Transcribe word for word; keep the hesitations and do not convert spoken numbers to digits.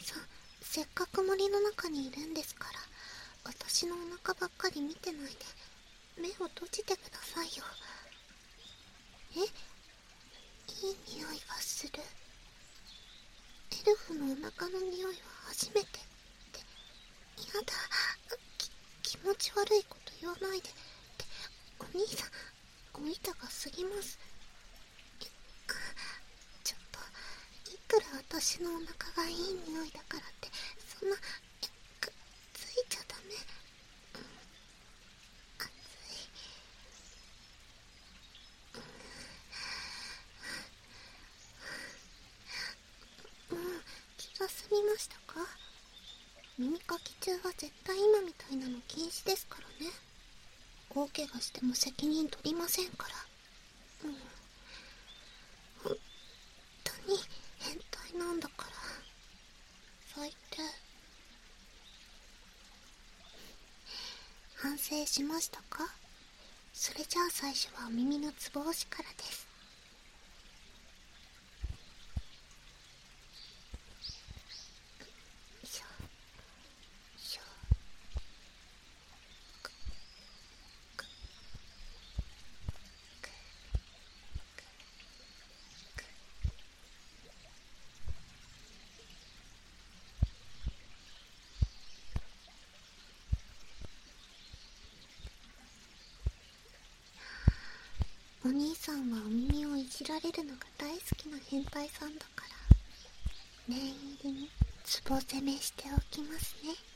さん、せっかく森の中にいるんですから、私のお腹ばっかり見てないで目を閉じてくださいよ。え、いい匂いがする。エルフのお腹の匂いは初めてって。やだ、き気持ち悪いこと言わないでって。お兄さん、おいたが過ぎます。ちょっと、いくら私のお腹がいい匂いだからってそんなくっついちゃダメ。うん、熱い。もう気が済みましたか？耳かき中は絶対今みたいなの禁止ですからね。大怪我しても責任取りませんから。うん、本当に変態なんだから。最低。反省しましたか？それじゃあ最初はお耳のつぼ押しからです。よいしょよいしょ。くくくくく。お兄さんはお耳をいじられるのが大好きな変態さんだから、念入りにツボ攻めしておきますね。